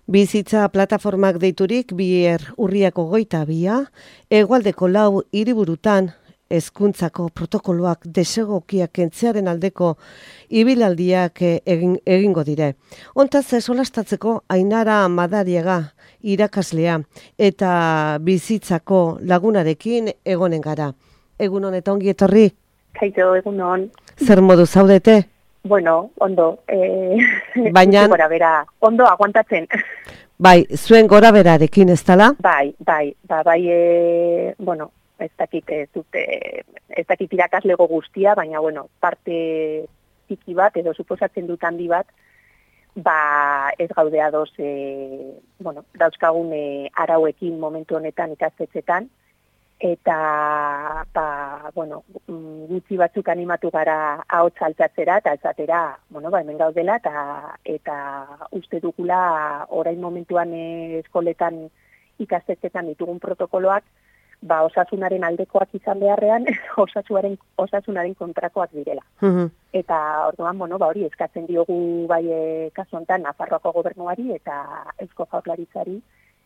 Bizitza plataformak deiturik bier urriak 22, hegoaldeko 4 hiriburutan hezkuntzako protokoloak desegokiak kentzearen aldeko ibilaldiak egingo dire. Hontaz solastatzeko Ainara Madariaga irakaslea eta bizitzako lagunarekin egonen gara. Egun honetan ongi etorri? Kaito, egun hon. Zer modu zaudete? Bueno, ondo. Baina bera, ondo aguantatzen. Bai, zuen gora berarekin ez dala? Bai, bueno, ez dakit irakaslego guztia, baina, bueno, parte tiki bat, edo suposatzen dut handi bat, ez gaude ados, bueno, dauzkagun arauekin momentu honetan ikastetxetan, eta, bueno, gutxi batzuk animatu gara ahotsa altzatzera, eta esatera, bueno, hemen gaudela, eta uste dugula orain momentuan eskoletan ikastetxetan ditugun protokoloak, osasunaren aldekoak izan beharrean, osasunaren kontrakoak direla. Eta orduan, bueno, hori eskatzen diogu bai kasu honetan Nafarroako gobernuari eta Eusko Jaurlaritzari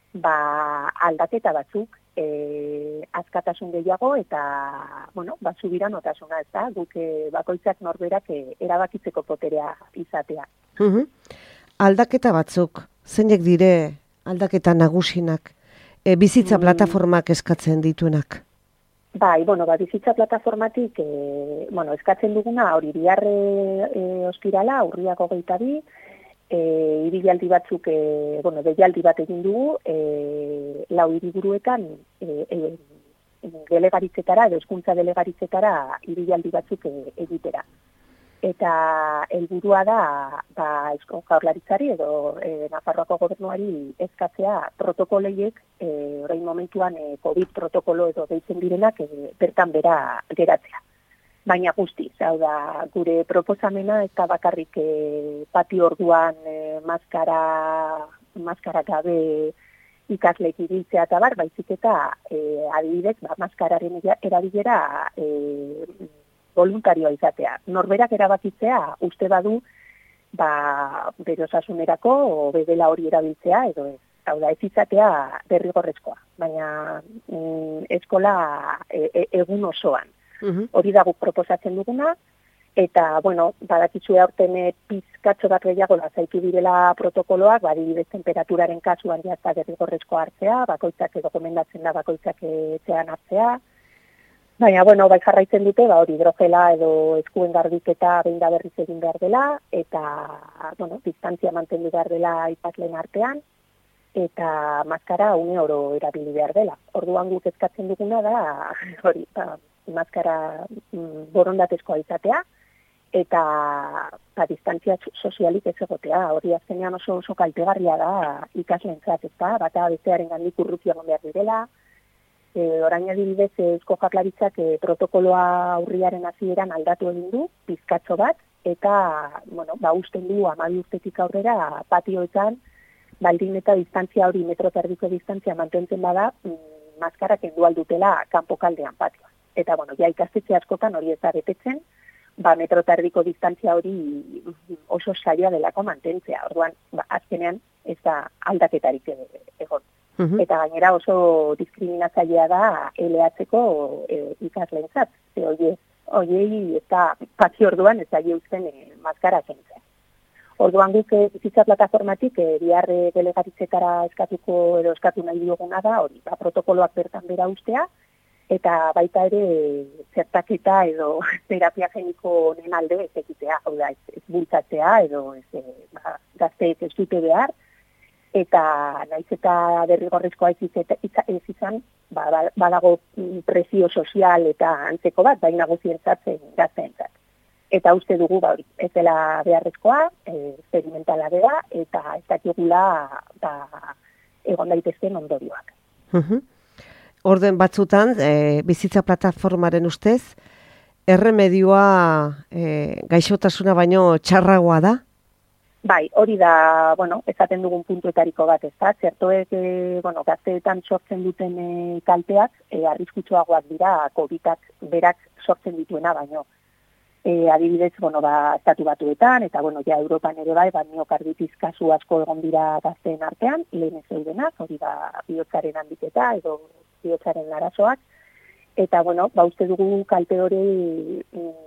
aldaketa batzuk, askatasun gehiago eta, bueno, subiranotasuna, ez da, guk bakoitzak norberak erabakitzeko poterea izatea. Aldaketa batzuk, zeinek dire aldaketa nagusinak, bizitza plataformak eskatzen dituenak? Bai, bueno, bizitza plataformatik, eskatzen duguna, hori biharre ostirala, urriak 22, ibilaldi batzuk, deialdi bat egin dugu, 4 hiriburuetan delegaritzetara, edo hezkuntza delegaritzetara ibilaldi batzuk egitera. Eta helburua da, Eusko Jaurlaritzari edo Nafarroako gobernuari eskatzea protokoleiek, orain momentuan COVID protokolo edo deitzen direnak bertan bera geratzea. Baina guztiz, hau da, gure proposamena ez da bakarrik patio orduan maskara gabe ikasleek ibiltzea eta baizik eta adibidez, maskararen erabilera voluntarioa izatea. Norberak erabakitzea uste badu bere osasunerako o bedela hori erabiltzea edo ez. Hau da, ez izatea derrigorrezkoa, baina eskola egun osoan. Hori da guk proposatzen duguna, eta, bueno, badakizue aurten pizkatxo bat gehiago lazaitu direla protokoloak, adibidez temperaturaren kasuan jazta derrigorrezko hartzea, bakoitzak edo gomendatzen da bakoitzak etxean hartzea, baina, bueno, jarraitzen dute, hori hidrogela edo eskuen garbiketa behin da berriz egin behar dela, eta, bueno, distantzia mantendu behar dela ikasleen artean, eta maskara une oro erabili behar dela. Orduan guk eskatzen duguna da, hori, maskara borondatezkoa izatea, eta distantzia sozialik ez egotea. Hori azkenean oso kaltegarria da ikasleentzat, ezta, bata bestearen gandik urruti egon behar direla. Orain adibidez Eusko Jaurlaritzak protokoloa urriaren hasieran aldatu egin du, pizkatxo bat, eta, bueno, usten du 12 urtetik aurrera patioetan, baldin eta distantzia hori metro terdiko distantzia mantentzen bada, maskara kendu aldutela kanpokaldean patioan. Eta, bueno, ja ikastetxe askotan hori ez da betetzen, metro terdiko distantzia hori oso zaila delako mantentzea. Orduan, azkenean ez da aldaketarik egon. Eta gainera oso diskriminatzailea da LH-ko ikasleentzat. Hoiei ez da patio orduan ez da eusten maskara kentzea. Orduan guk bizitza plataformatik biharre delegaritzetara eskatu nahi dioguna da, hori, protokoloak bertan bera ustea, eta baita ere zertaketa edo terapia geniko honen alde ez egitea, hau da, ez bultzatzea edo gazteek ez dute behar, eta naiz eta derrigorrezkoa ez izan, badago presio sozial eta antzeko bat, baina nagusientzat gazteentzat. Eta uste dugu, ez dela beharrezkoa, experimentala dela, eta ez dakigula egon daitezken ondorioak. Orden batzutan, bizitza plataformaren ustez, erremedioa gaixotasuna baino txarragoa da? Bai, hori da, bueno, esaten dugun puntuetariko bat, ez da, zertoek, gazteetan sortzen duten kalteak, arriskutsuagoak dira, COVID-ak berak sortzen dituena baino. adibidez, estatu batuetan, eta, ja Europan ere bai, miokarditis kasu asko egon dira gazteen artean, lehen ez zeudenak, hori bihotzaren handiketa edo bihotzaren arazoak, eta, uste dugu kalte hori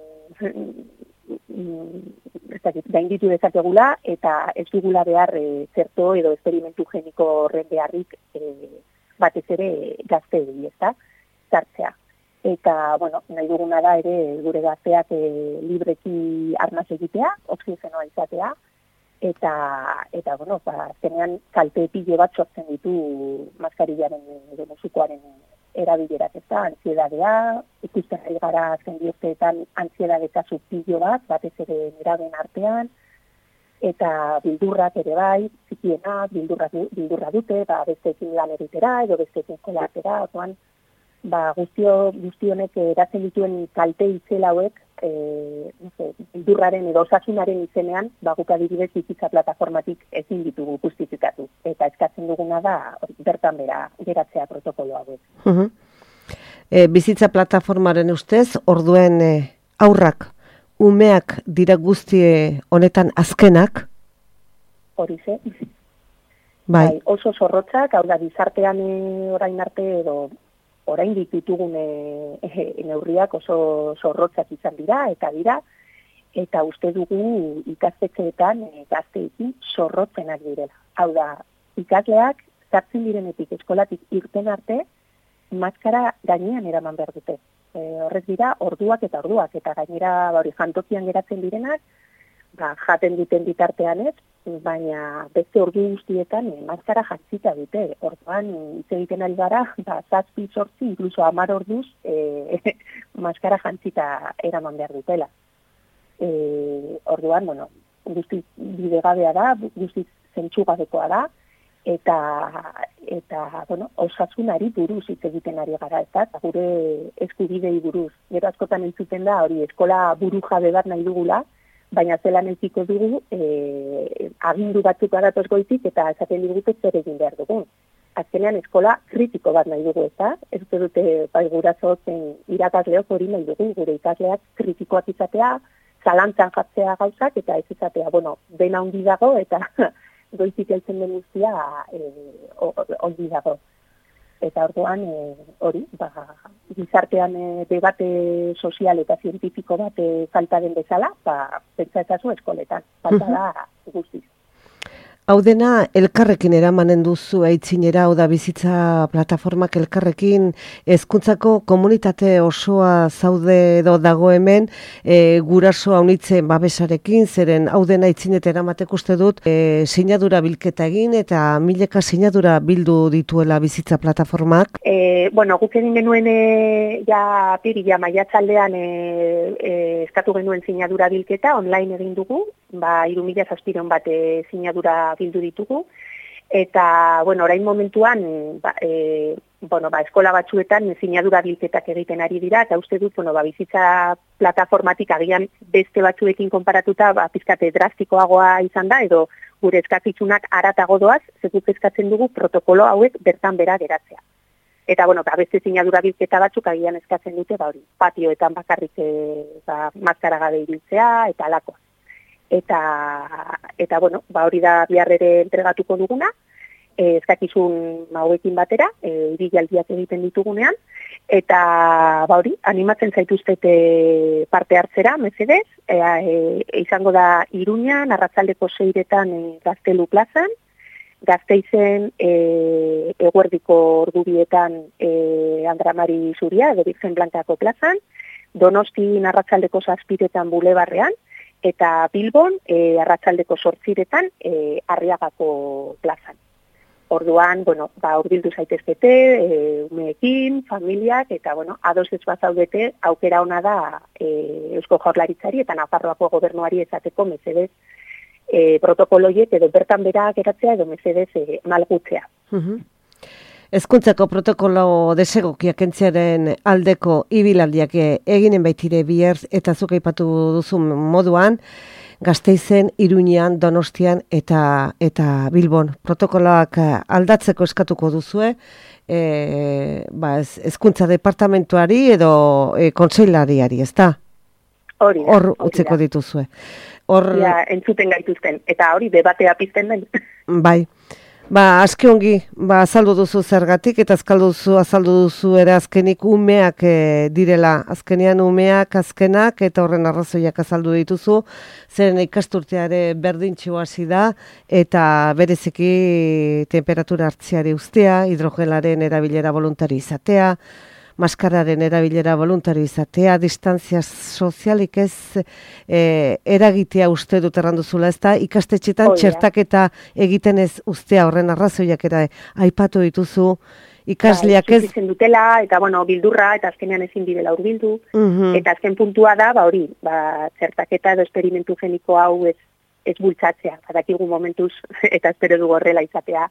gainditu dezakegula, eta ez dugula behar zerto edo esperimentu geniko horren beharrik batez ere gazte ezta, sartzea. Eta, nahi duguna da ere gure gazteak libreki arnaz egitea, oxigenoa izatea, eta azkenean kalte pilo bat sortzen ditu maskarillaren edo musukoaren erabilerak ezta, antsiedadea, ikusten ari gara azken bihurteetan antsiedade kasu pilo bat, batez ere neraben artean, eta bildurrak ere bai, zikienak, bildurra dute, besteekin lan egitera edo besteekin kolatera, guzti honek eratzen dituen kalte itzela hauek, bildurraren edo osasunaren izenean, guk adibidez bizitza plataformatik ezin ditugu justifikatu. Eta eskatzen duguna da, bertan geratzea protokolo hauek. Bizitza plataformaren ustez, orduen aurrak, umeak dira guztie honetan azkenak? Horize. Bai. Oso zorrotzak, hau da, gizartean orain arte edo orain ditugun neurriak oso zorrotzak izan dira, eta uste dugu ikastetxeetan gazteekin zorrotzenak direla. Hau da, ikasleak sartzen direnetik eskolatik irten arte, maskara gainean eraman behar dute. Horrez dira, orduak, eta gainera jantokian geratzen direnak, jaten duten bitartean ez, baina beste ordu guztietan maskara jantzita dute. Orduan, hitz egiten ari gara, 7, 8, inkluso 10 orduz maskara jantzita eraman behar dutela. Orduan, guztiz bidegabea da, guztiz zentsugabekoa da, eta osasunari buruz hitz egiten ari gara, eta gure eskubidei buruz. Gero askotan entzuten da, hori eskola buru jabe bat nahi dugula, baina zelan eziko dugu agindu batzuk adatoz goitik eta esaten digute zer egin behar dugun. Azkenean eskola kritiko bat nahi dugu, eta ez dute gurasotzen irakasleok hori nahi dugu, gure ikasleak kritikoak izatea, zalantzan jartzea gauzak, eta ez izatea, dena handi dago, eta goitik heltzen den guztia handi dago. Eta orduan, hori, gizartean debate sozial eta zientifiko bat falta den bezala, pentsa ezazu eskoletan, falta da guztiz. Hau dena, elkarrekin eramanen duzu aitzinera, hau da bizitza plataformak elkarrekin, hezkuntzako komunitate osoa zaude edo dago hemen, guraso haunitzen babesarekin, zeren hau dena aitzinet eramatek uste dut, sinadura bilketa egin eta milaka sinadura bildu dituela bizitza plataformak. Guk egin genuen maiatzaldean eskatu genuen sinadura bilketa, online egin dugu, 3.000 bat sinadura bildu ditugu, eta, orain momentuan, eskola batzuetan sinadura bilketak egiten ari dira, eta uste dut, bizitza plataformatik agian beste batzuekin konparatuta, pizkate drastikoagoa izan da, edo gure eskatitzunak aratago doaz, zekuk eskatzen dugu protokolo hauek bertan bera geratzea. Eta, beste sinadura bilketa batzuk agian eskatzen dute, patioetan bakarrik maskara gabe ibiltzea, eta alako. Eta hori da bihar ere entregatuko duguna, eskakizun hauekin batera, ibilaldiak egiten ditugunean, eta animatzen zaituztete parte hartzera, mesedez, izango da Iruñan, arratsaldeko 6etan Gaztelu plazan, Gasteizen eguerdiko ordubietan Andramari Zuria, edo Virgen Blankako plazan, Donostin arratsaldeko 7etan Bulebarrean, eta Bilbon arratsaldeko 8etan Arriagako plazan. Orduan, hurbildu zaitezkete, umeekin, familiak, eta, ados ez bazaudete, aukera ona da Eusko Jaurlaritzari eta Nafarroako gobernuari esateko mesedez protokoloiek edo bertan bera geratzea edo mesedez malgutzea. Hezkuntzako protokolo desegokiak kentzearen aldeko ibilaldiak eginen baitire bihar eta zuk aipatu duzun moduan, Gasteizen, Iruñean, Donostian eta Bilbon. Protokoloak aldatzeko eskatuko duzue, hezkuntza departamentuari edo kontseilariari, ezta? hor utzeko dituzue. Ja, entzuten gaituzten, eta hori debatea pizten den. Bai. Aski ongi, azaldu duzu zergatik, eta azaldu duzu ere azkenik umeak direla. Azkenean umeak azkenak, eta horren arrazoiak azaldu dituzu, zeren ikasturteare berdintxo hasi da, eta bereziki temperatura hartziari ustea, hidrogelaren erabilera voluntari izatea, maskararen erabilera voluntari izatea, distantzia sozialik ez eragitea uste dut erranduzula, ez da ikastetxetan txertaketa egiten ez ustea horren arrazoiak era aipatu dituzu, ikasleak ez... dutela, eta bildurra, eta azkenean ezin direla hurbildu, eta azken puntua da, hori, txertaketa edo esperimentu geniko hau ez bultzatzea, badakigu momentuz, eta espero du horrela izatea,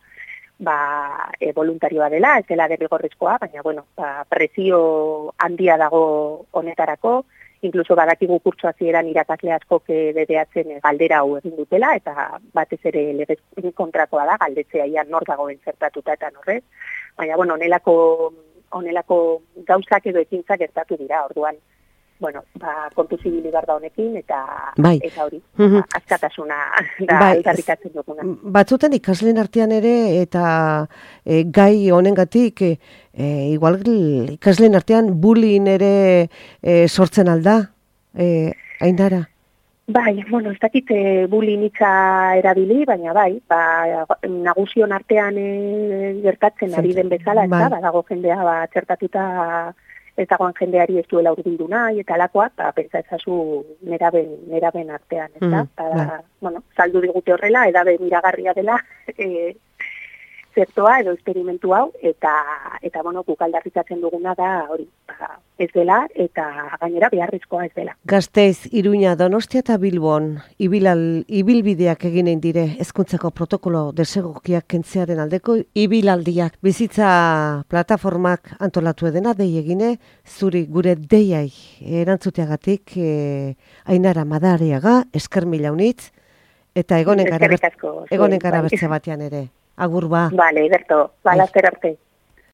voluntarioa dela, ez dela derrigorrezkoa, baina, presio handia dago honetarako, inkluso badakigu kurtso hasieran irakasle askok bedeatzen galdera hau egin dutela, eta batez ere legez kontrakoa da, galdetzea ia nor dagoen zertatuta eta norrez, baina, honelako gauzak edo ekintzak gertatu dira, orduan, kontu zibili da honekin, eta hori, askatasuna da aldarrikatzen duguna. Batzuten ikasleen artean ere, eta gai honengatik, igual ikasleen artean bullying ere sortzen alda, Ainara? Ez dakit bullying hitza erabili, baina nagusion artean gertatzen ari den bezala, eta badago jendea txertatuta ez dagoan jendeari ez duela hurbildu nahi, eta alakoak, pentsa ezazu neraben artean, ez da? Saldu digute horrela, edabe miragarria dela zertoa edo esperimentu hau, eta guk aldarrikatzen duguna da hori, ez dela, eta gainera beharrezkoa ez dela. Gasteiz, Iruña, Donostia eta Bilbon, ibilbideak eginen dire, hezkuntzako protokolo desegokiak kentzearen aldeko ibilaldiak. Bizitza plataformak antolatu edena, dei egine, zuri gure deiai erantzuteagatik, Ainara Madariaga, esker mila unitz, eta egonen gara bertze batean ere. Agur ba. Vale, Berto, balazter arte.